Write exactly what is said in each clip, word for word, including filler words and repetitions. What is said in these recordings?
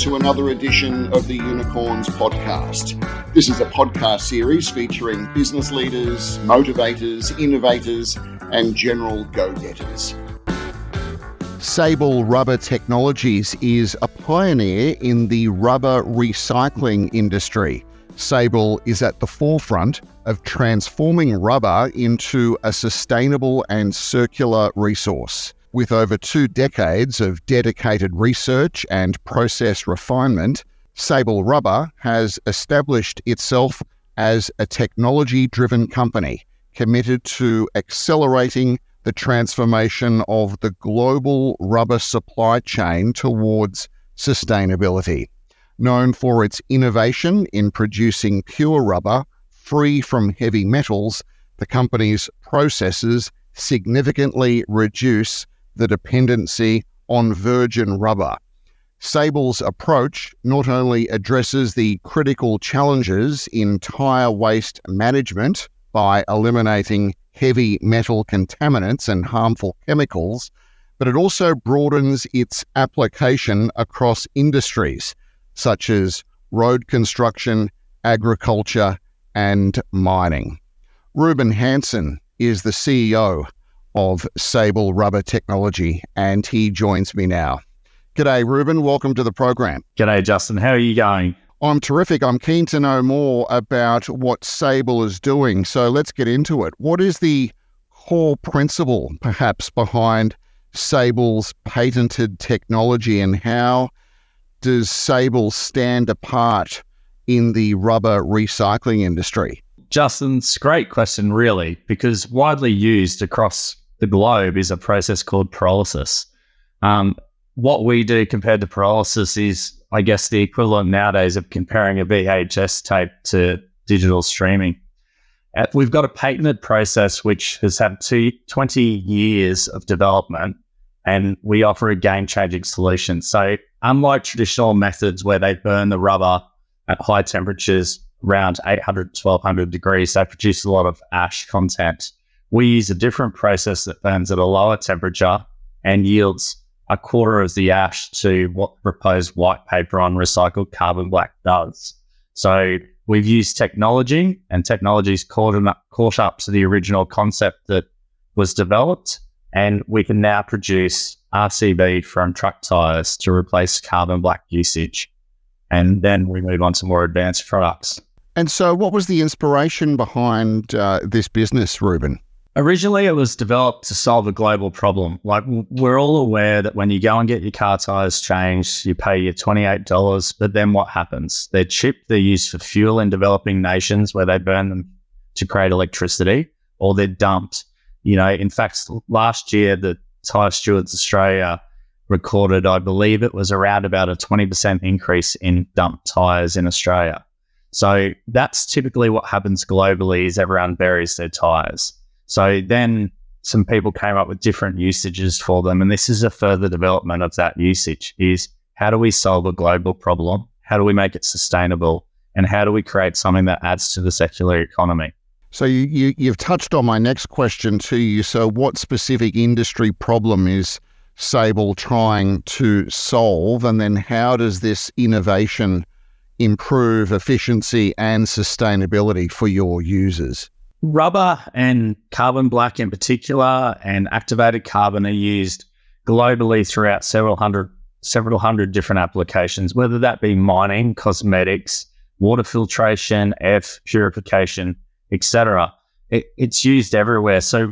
to another edition of the Unicorns Podcast. This is a podcast series featuring business leaders, motivators, innovators, and general go-getters. Sable Rubber Technologies is a pioneer in the rubber recycling industry. Sable is at the forefront of transforming rubber into a sustainable and circular resource. With over two decades of dedicated research and process refinement, Sable Rubber has established itself as a technology-driven company committed to accelerating the transformation of the global rubber supply chain towards sustainability. Known for its innovation in producing pure rubber free from heavy metals, the company's processes significantly reduce the dependency on virgin rubber. Sable's approach not only addresses the critical challenges in tire waste management by eliminating heavy metal contaminants and harmful chemicals, but it also broadens its application across industries such as road construction, agriculture, and mining. Ruben Hansen is the C E O of Sable Rubber Technology, and he joins me now. G'day, Ruben. Welcome to the program. G'day, Justin. How are you going? I'm terrific. I'm keen to know more about what Sable is doing, so let's get into it. What is the core principle, perhaps, behind Sable's patented technology, and how does Sable stand apart in the rubber recycling industry? Justin, it's a great question, really, because widely used across the globe is a process called pyrolysis. Um, what we do compared to pyrolysis is, I guess, the equivalent nowadays of comparing a V H S tape to digital streaming. Uh, we've got a patented process which has had two, twenty years of development, and we offer a game-changing solution. So unlike traditional methods where they burn the rubber at high temperatures, around eight hundred, twelve hundred degrees, they produce a lot of ash content. We use a different process that burns at a lower temperature and yields a quarter of the ash to what the proposed white paper on recycled carbon black does. So we've used technology, and technology's caught up, caught up to the original concept that was developed, and we can now produce R C B from truck tires to replace carbon black usage. And then we move on to more advanced products. And so what was the inspiration behind uh, this business, Ruben? Originally, it was developed to solve a global problem. Like, we're all aware that when you go and get your car tires changed, you pay your twenty-eight dollars, but then what happens? They're chipped, they're used for fuel in developing nations where they burn them to create electricity, or they're dumped. You know, in fact, last year, the Tyre Stewards Australia recorded, I believe it was around about a twenty percent increase in dumped tyres in Australia. So that's typically what happens globally, is everyone buries their tyres. So then some people came up with different usages for them, and this is a further development of that usage, is how do we solve a global problem? How do we make it sustainable? And how do we create something that adds to the circular economy? So you, you, you've touched on my next question to you. So what specific industry problem is Sable trying to solve, and then how does this innovation improve efficiency and sustainability for your users? Rubber and carbon black in particular, and activated carbon, are used globally throughout several hundred several hundred different applications, whether that be mining, cosmetics, water filtration, air purification, et cetera. It, it's used everywhere. So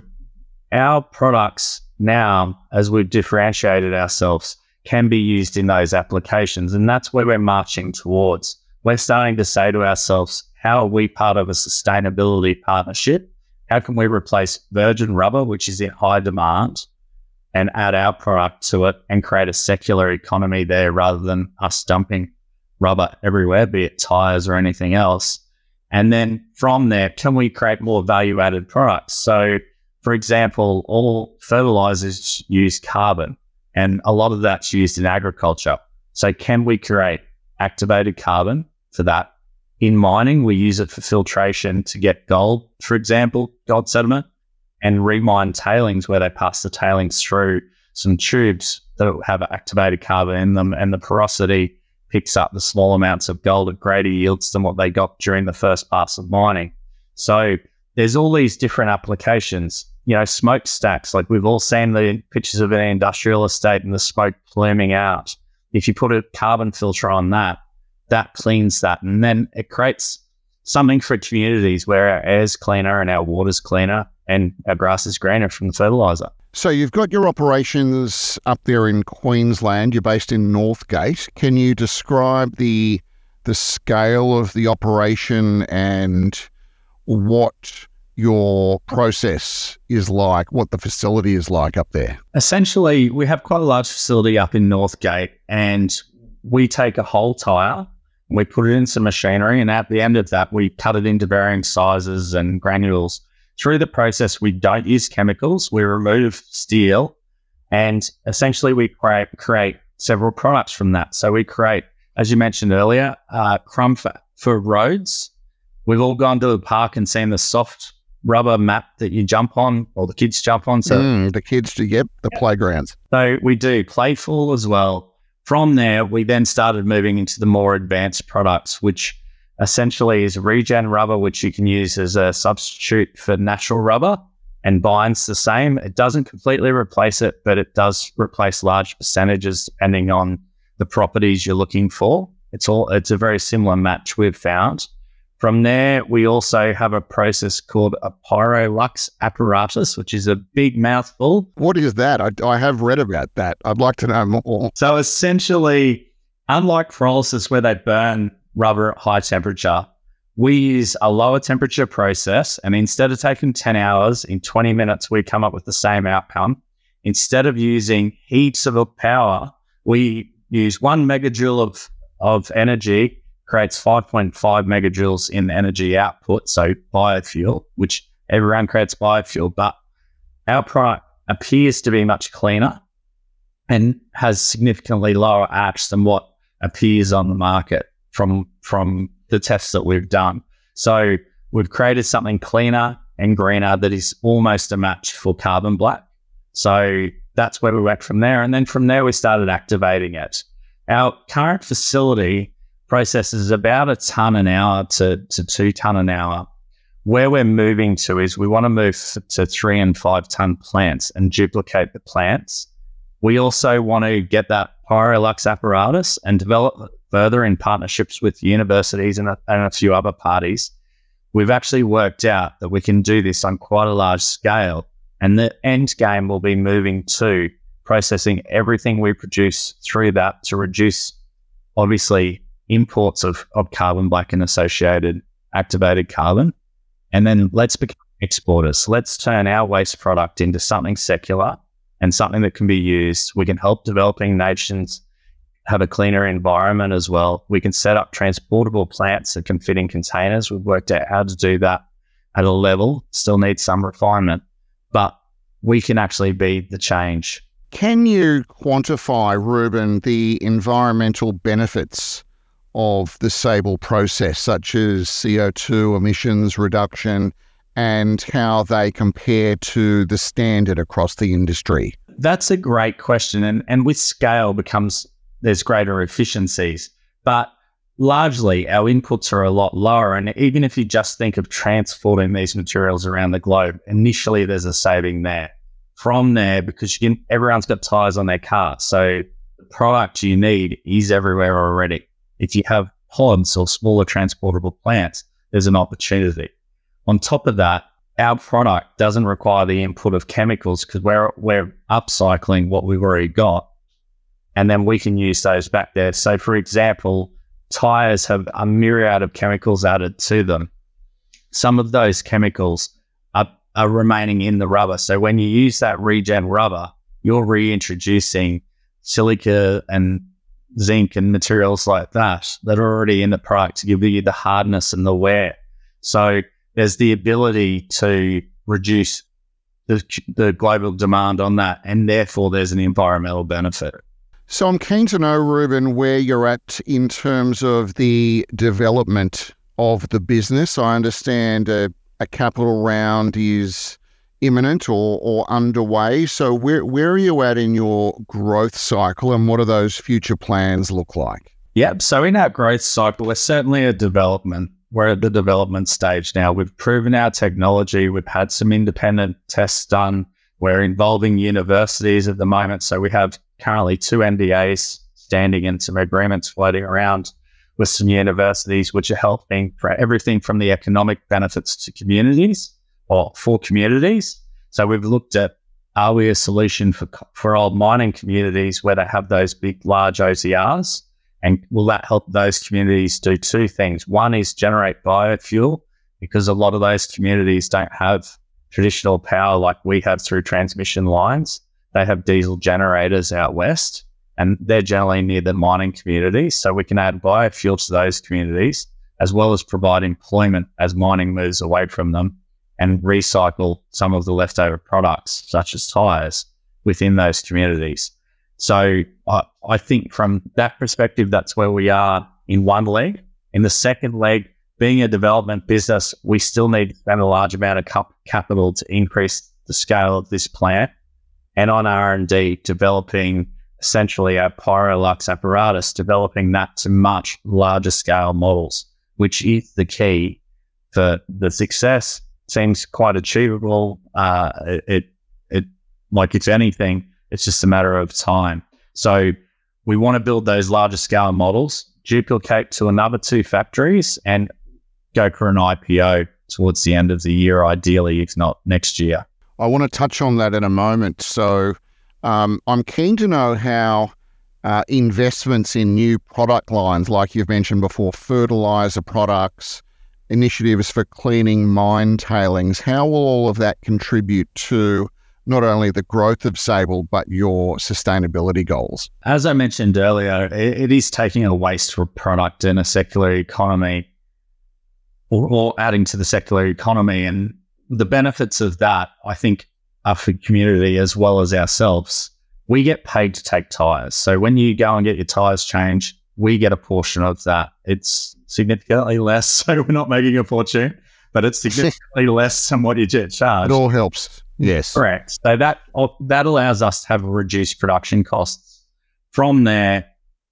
our products now, as we've differentiated ourselves, can be used in those applications, and that's where we're marching towards. We're starting to say to ourselves, how are we part of a sustainability partnership? How can we replace virgin rubber, which is in high demand, and add our product to it and create a circular economy there, rather than us dumping rubber everywhere, be it tires or anything else? And then from there, can we create more value-added products? So, for example, all fertilizers use carbon, and a lot of that's used in agriculture. So can we create activated carbon for that? In mining, we use it for filtration to get gold, for example, gold sediment, and remine tailings, where they pass the tailings through some tubes that have activated carbon in them, and the porosity picks up the small amounts of gold at greater yields than what they got during the first pass of mining. So there's all these different applications. You know, smokestacks, like we've all seen the pictures of an industrial estate and the smoke pluming out. If you put a carbon filter on that, that cleans that. And then it creates something for communities where our air's cleaner and our water's cleaner and our grass is greener from the fertiliser. So you've got your operations up there in Queensland. You're based in Northgate. Can you describe the the scale of the operation and what your process is like, what the facility is like up there? Essentially, we have quite a large facility up in Northgate, and we take a whole tyre, we put it in some machinery, and at the end of that, we cut it into varying sizes and granules. Through the process, we don't use chemicals, we remove steel, and essentially we create, create several products from that. So we create, as you mentioned earlier, uh, crumb for, for roads. We've all gone to the park and seen the soft rubber mat that you jump on, or the kids jump on. So mm, the kids do, yep, the yeah. playgrounds. So we do playful as well. From there, we then started moving into the more advanced products, which essentially is regen rubber, which you can use as a substitute for natural rubber and binds the same. It doesn't completely replace it, but it does replace large percentages depending on the properties you're looking for. It's all, it's a very similar match we've found. From there, we also have a process called a Pyrolux apparatus, which is a big mouthful. What is that? I, I have read about that. I'd like to know more. So essentially, unlike pyrolysis where they burn rubber at high temperature, we use a lower temperature process, and instead of taking ten hours, in twenty minutes, we come up with the same outcome. Instead of using heaps of power, we use one megajoule of, of energy, creates five point five megajoules in energy output, so biofuel, which everyone creates biofuel, but our product appears to be much cleaner and has significantly lower ash than what appears on the market from, from the tests that we've done. So we've created something cleaner and greener that is almost a match for carbon black. So that's where we went from there. And then from there, we started activating it. Our current facility processes about a tonne an hour to, to two tonne an hour. Where we're moving to is we want to move to three and five tonne plants and duplicate the plants. We also want to get that Pyrolux apparatus and develop further in partnerships with universities and a, and a few other parties. We've actually worked out that we can do this on quite a large scale, and the end game will be moving to processing everything we produce through that to reduce, obviously, imports of, of carbon black and associated activated carbon. And then let's become exporters. Let's turn our waste product into something secular and something that can be used. We can help developing nations have a cleaner environment as well. We can set up transportable plants that can fit in containers. We've worked out how to do that at a level, still needs some refinement, but we can actually be the change. Can you quantify, Ruben, the environmental benefits of the Sable process, such as C O two emissions reduction, and how they compare to the standard across the industry? That's a great question. And, and with scale becomes, there's greater efficiencies. But largely, our inputs are a lot lower. And even if you just think of transporting these materials around the globe, initially there's a saving there. From there, because you can, everyone's got tyres on their car, so the product you need is everywhere already. If you have pods or smaller transportable plants, there's an opportunity. On top of that, our product doesn't require the input of chemicals because we're we're upcycling what we've already got, and then we can use those back there. So, for example, tyres have a myriad of chemicals added to them. Some of those chemicals are, are remaining in the rubber. So when you use that regen rubber, you're reintroducing silica and zinc and materials like that that are already in the product to give you the hardness and the wear. So there's the ability to reduce the, the global demand on that, and therefore there's an environmental benefit. So I'm keen to know, Ruben, where you're at in terms of the development of the business. I understand a, a capital round is imminent or, or underway. So where where are you at in your growth cycle, and what do those future plans look like? Yep. So in our growth cycle, we're certainly a development. We're at the development stage now. We've proven our technology. We've had some independent tests done. We're involving universities at the moment. So we have currently two N D As standing and some agreements floating around with some universities, which are helping for everything from the economic benefits to communities or for communities. So we've looked at, are we a solution for for old mining communities where they have those big, large O C Rs? And will that help those communities do two things? One is generate biofuel, because a lot of those communities don't have traditional power like we have through transmission lines. They have diesel generators out west, and they're generally near the mining communities. So we can add biofuel to those communities, as well as provide employment as mining moves away from them, and recycle some of the leftover products, such as tyres, within those communities. So I, I think from that perspective, that's where we are in one leg. In the second leg, being a development business, we still need to spend a large amount of cap- capital to increase the scale of this plant, and on R and D, developing essentially our Pyrolux apparatus, developing that to much larger scale models, which is the key for the success. Seems quite achievable. Uh, it, it, it, like it's anything, it's just a matter of time. So we want to build those larger scale models, duplicate to another two factories, and go for an I P O towards the end of the year, ideally, if not next year. I want to touch on that in a moment. So um, I'm keen to know how uh, investments in new product lines, like you've mentioned before, fertilizer products, initiatives for cleaning mine tailings, how will all of that contribute to not only the growth of Sable, but your sustainability goals? As I mentioned earlier, it, it is taking a waste product in a circular economy, or, or adding to the circular economy. And the benefits of that, I think, are for community as well as ourselves. We get paid to take tyres. So when you go and get your tyres changed, we get a portion of that. It's significantly less, so we're not making a fortune, but it's significantly less than what you get charged. It all helps. Yes. Correct. So that that allows us to have reduced production costs. From there,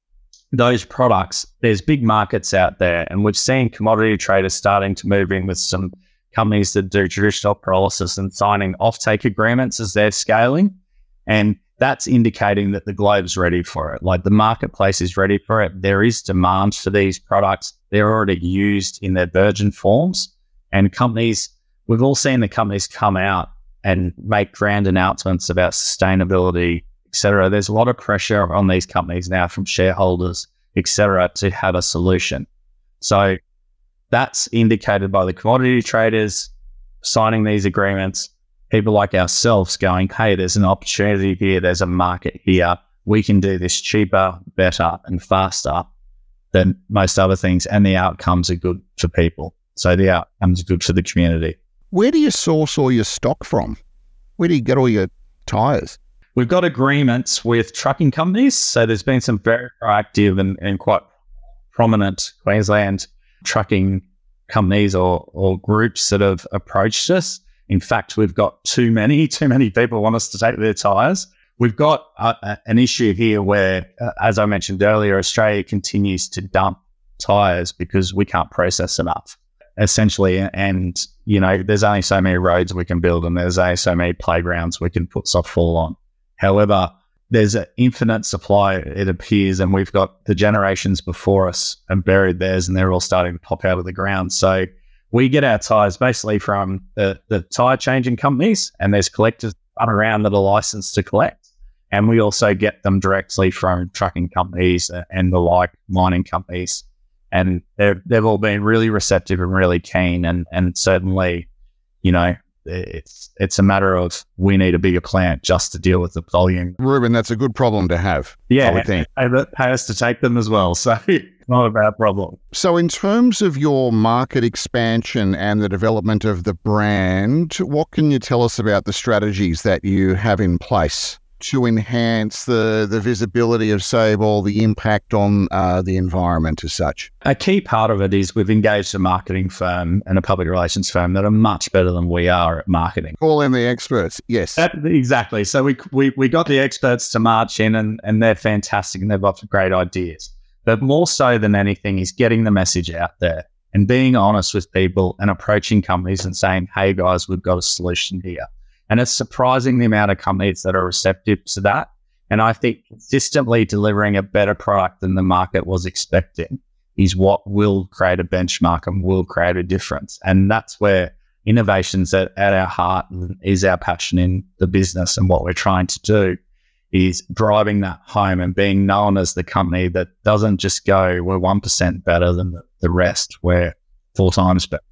those products, there's big markets out there, and we've seen commodity traders starting to move in with some companies that do traditional pyrolysis and signing offtake agreements as they're scaling. And that's indicating that the globe's ready for it. Like the marketplace is ready for it. There is demand for these products. They're already used in their virgin forms. And companies, we've all seen the companies come out and make grand announcements about sustainability, et cetera. There's a lot of pressure on these companies now from shareholders, et cetera, to have a solution. So that's indicated by the commodity traders signing these agreements, people like ourselves going, hey, there's an opportunity here, there's a market here, we can do this cheaper, better, and faster than most other things, and the outcomes are good for people. So the outcomes are good for the community. Where do you source all your stock from? Where do you get all your tyres? We've got agreements with trucking companies. So there's been some very proactive and, and quite prominent Queensland trucking companies or, or groups that have approached us. In fact, we've got too many, too many people want us to take their tyres. We've got a, a, an issue here where, uh, as I mentioned earlier, Australia continues to dump tyres because we can't process enough, essentially. And, you know, there's only so many roads we can build and there's only so many playgrounds we can put softball on. However, there's an infinite supply, it appears, and we've got the generations before us and buried theirs, and they're all starting to pop out of the ground. So we get our tyres basically from the, the tyre changing companies, and there's collectors around that are licensed to collect. And we also get them directly from trucking companies and the like, mining companies. And they've, they've all been really receptive and really keen. And, and certainly, you know, it's it's a matter of we need a bigger plant just to deal with the volume. Ruben, that's a good problem to have. Yeah, I would think. And it pay us to take them as well. So it's not a bad problem. So in terms of your market expansion and the development of the brand, what can you tell us about the strategies that you have in place to enhance the, the visibility of Sable, the impact on uh, the environment as such? A key part of it is we've engaged a marketing firm and a public relations firm that are much better than we are at marketing. Call in the experts, yes. That, exactly. So we, we we got the experts to march in, and, and they're fantastic and they've got great ideas. But more so than anything is getting the message out there and being honest with people and approaching companies and saying, hey guys, we've got a solution here. And it's surprising the amount of companies that are receptive to that. And I think consistently delivering a better product than the market was expecting is what will create a benchmark and will create a difference. And that's where innovation's at, at our heart and is our passion in the business. And what we're trying to do is driving that home and being known as the company that doesn't just go, we're one percent better than the, the rest, we're four times better.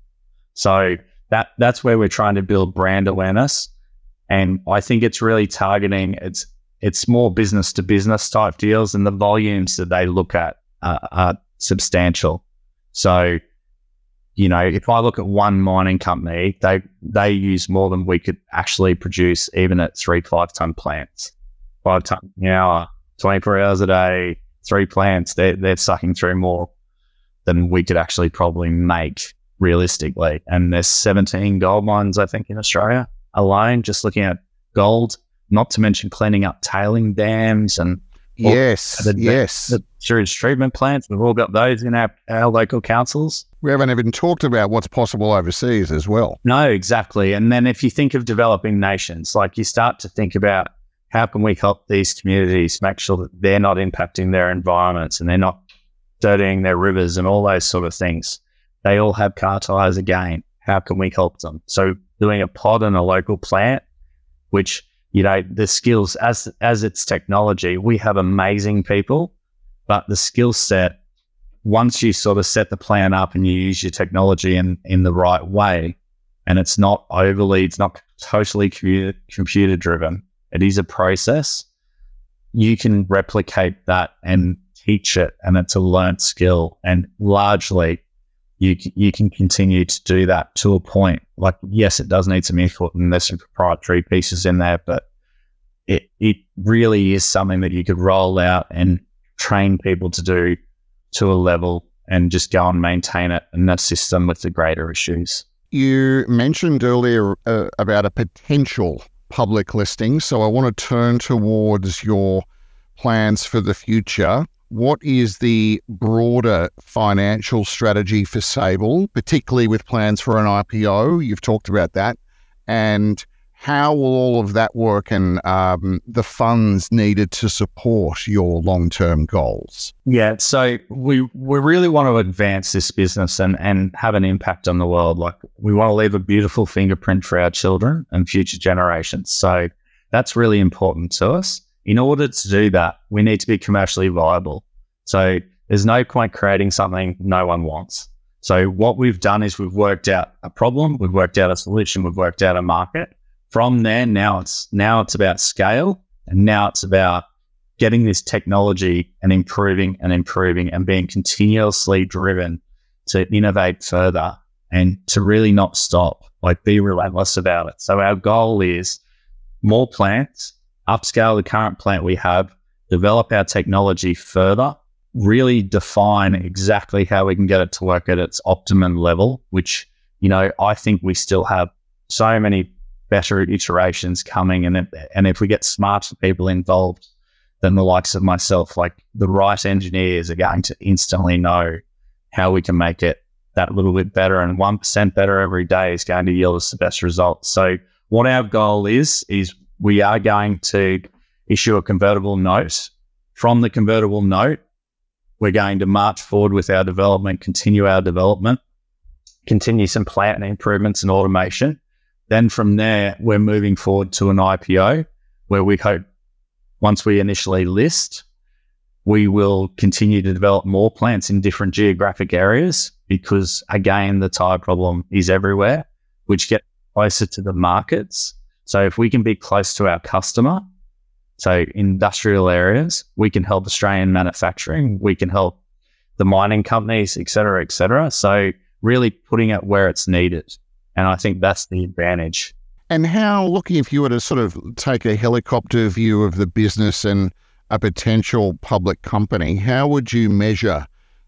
So that that's where we're trying to build brand awareness. And I think it's really targeting, it's it's more business to business type deals, and the volumes that they look at uh, are substantial. So, you know, if I look at one mining company, they they use more than we could actually produce even at three five ton plants. Five ton an hour, twenty-four hours a day, three plants, they're, they're sucking through more than we could actually probably make realistically. And there's seventeen gold mines, I think, in Australia alone, just looking at gold, not to mention cleaning up tailing dams and yes, the, yes. the sewage treatment plants. We've all got those in our, our local councils. We haven't even talked about what's possible overseas as well. No, exactly. And then if you think of developing nations, like you start to think about how can we help these communities make sure that they're not impacting their environments and they're not dirtying their rivers and all those sort of things. They all have car tires again. How can we help them? So doing a pod in a local plant, which, you know, the skills, as as it's technology, we have amazing people, but the skill set, once you sort of set the plan up and you use your technology in, in the right way, and it's not overly, it's not totally computer, computer driven, it is a process, you can replicate that and teach it, and it's a learnt skill. And largely, you you can continue to do that to a point. Like, yes, it does need some effort and there's some proprietary pieces in there, but it it really is something that you could roll out and train people to do to a level and just go and maintain it and assist them with the greater issues. You mentioned earlier uh, about a potential public listing, so I want to turn towards your plans for the future. What is the broader financial strategy for Sable, particularly with plans for an I P O? You've talked about that. And how will all of that work and um, the funds needed to support your long-term goals? Yeah, so we we really want to advance this business and, and have an impact on the world. Like, we want to leave a beautiful fingerprint for our children and future generations. So that's really important to us. In order to do that, we need to be commercially viable. So there's no point creating something no one wants. So what we've done is we've worked out a problem, we've worked out a solution, we've worked out a market. From there, now it's now it's about scale, and now it's about getting this technology and improving and improving and being continuously driven to innovate further and to really not stop, like be relentless about it. So our goal is more plants, upscale the current plant we have, develop our technology further, really define exactly how we can get it to work at its optimum level, which, you know, I think we still have so many better iterations coming. And, and if we get smarter people involved than the likes of myself, like the right engineers are going to instantly know how we can make it that little bit better. And one percent better every day is going to yield us the best results. So what our goal is, is we are going to issue a convertible note. From the convertible note, we're going to march forward with our development, continue our development, continue some plant improvements and automation. Then from there, we're moving forward to an I P O where we hope once we initially list, we will continue to develop more plants in different geographic areas because, again, the tire problem is everywhere, which gets closer to the markets. So if we can be close to our customer, so industrial areas, we can help Australian manufacturing, we can help the mining companies, et cetera, et cetera. So really putting it where it's needed. And I think that's the advantage. And how, looking, if you were to sort of take a helicopter view of the business and a potential public company, how would you measure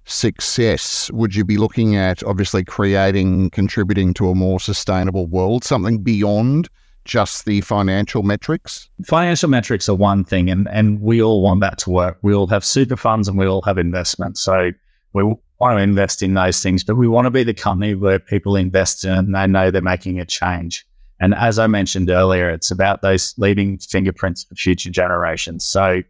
success? Would you be looking at obviously creating, contributing to a more sustainable world, something beyond just the financial metrics? Financial metrics are one thing, and, and we all want that to work. We all have super funds and we all have investments. So we want to invest in those things, but we want to be the company where people invest in and they know they're making a change. And as I mentioned earlier, it's about those leaving fingerprints for future generations. So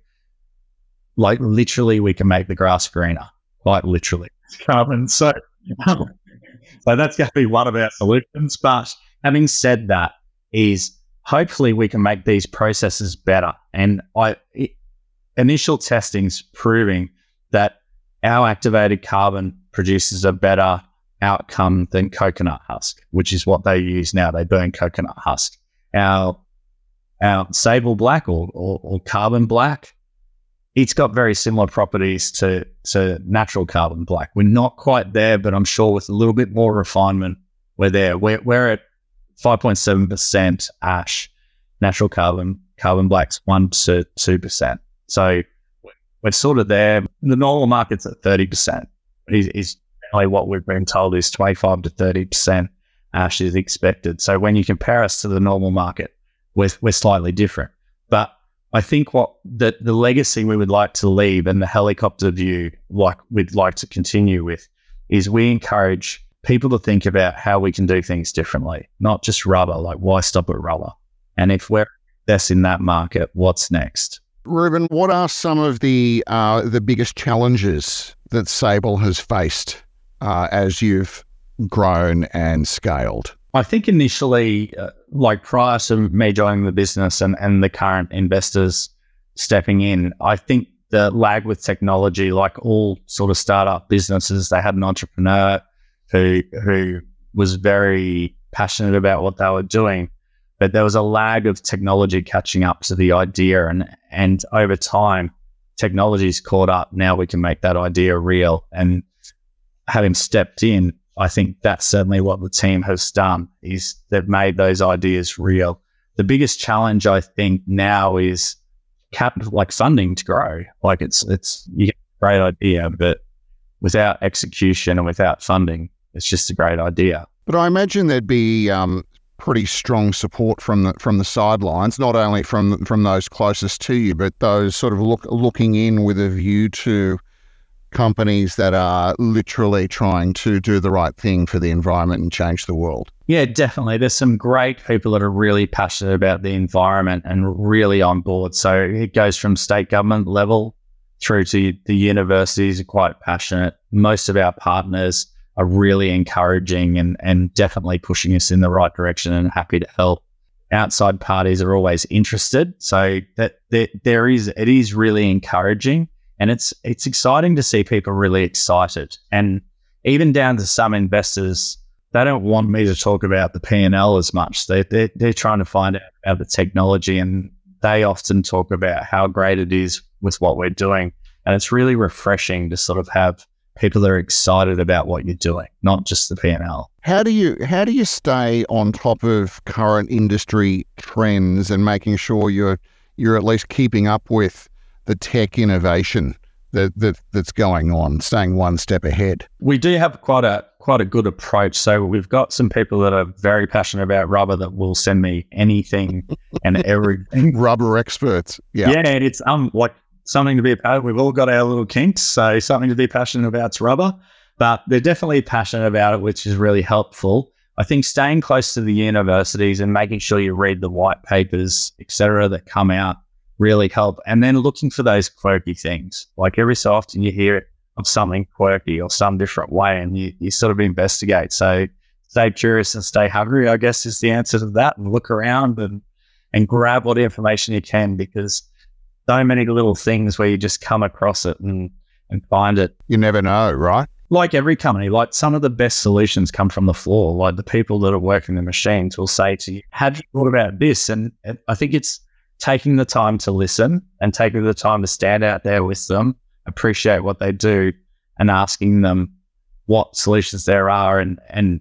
like literally we can make the grass greener, quite literally. Carbon. So, so that's going to be one of our solutions. But having said that, is hopefully we can make these processes better. And I it, initial testing's proving that our activated carbon produces a better outcome than coconut husk, which is what they use now. They burn coconut husk. Our our sable black or, or, or carbon black, it's got very similar properties to, to natural carbon black. We're not quite there, but I'm sure with a little bit more refinement, we're there. We're, we're at five point seven percent ash. Natural carbon, carbon black's one to two percent. So we're sort of there. The normal market's at thirty percent. Is, is generally what we've been told is twenty-five to thirty percent ash is expected. So when you compare us to the normal market, we're, we're slightly different. But I think what the, the legacy we would like to leave and the helicopter view like we'd like to continue with is we encourage people to think about how we can do things differently, not just rubber, like why stop at rubber? And if we're best in that market, what's next? Ruben, what are some of the uh, the biggest challenges that Sable has faced uh, as you've grown and scaled? I think initially, uh, like prior to me joining the business and, and the current investors stepping in, I think the lag with technology, like all sort of startup businesses, they had an entrepreneur who who was very passionate about what they were doing, but there was a lag of technology catching up to the idea, and and over time, technology's caught up. Now we can make that idea real, and having stepped in, I think that's certainly what the team has done, is they've made those ideas real. The biggest challenge I think now is cap like funding to grow. Like it's it's you get a great idea, but without execution and without funding, it's just a great idea. But I imagine there'd be um, pretty strong support from the from the sidelines, not only from from those closest to you, but those sort of look, looking in with a view to companies that are literally trying to do the right thing for the environment and change the world. Yeah, definitely. There's some great people that are really passionate about the environment and really on board. So it goes from state government level through to the universities are quite passionate. Most of our partners are really encouraging and, and definitely pushing us in the right direction and happy to help. Outside parties are always interested. So that, that there is, it is really encouraging, and it's it's exciting to see people really excited. And even down to some investors, they don't want me to talk about the P and L as much. They, they're, they're trying to find out about the technology, and they often talk about how great it is with what we're doing. And it's really refreshing to sort of have people that are excited about what you're doing, not just the P and L. How do you how do you stay on top of current industry trends and making sure you're you're at least keeping up with the tech innovation that, that that's going on, staying one step ahead? We do have quite a quite a good approach. So we've got some people that are very passionate about rubber that will send me anything and everything. Rubber experts. Yeah. Yeah, and it's um like something to be about. We've all got our little kinks, so something to be passionate about is rubber, but they're definitely passionate about it, which is really helpful. I think staying close to the universities and making sure you read the white papers, et cetera, that come out really help. And then looking for those quirky things. Like every so often you hear of something quirky or some different way, and you, you sort of investigate. So stay curious and stay hungry, I guess, is the answer to that, and look around and, and grab what information you can, because so many little things where you just come across it and, and find it. You never know, right? Like every company, like some of the best solutions come from the floor. Like the people that are working the machines will say to you, have you thought about this? And I think it's taking the time to listen and taking the time to stand out there with them, appreciate what they do, and asking them what solutions there are, and, and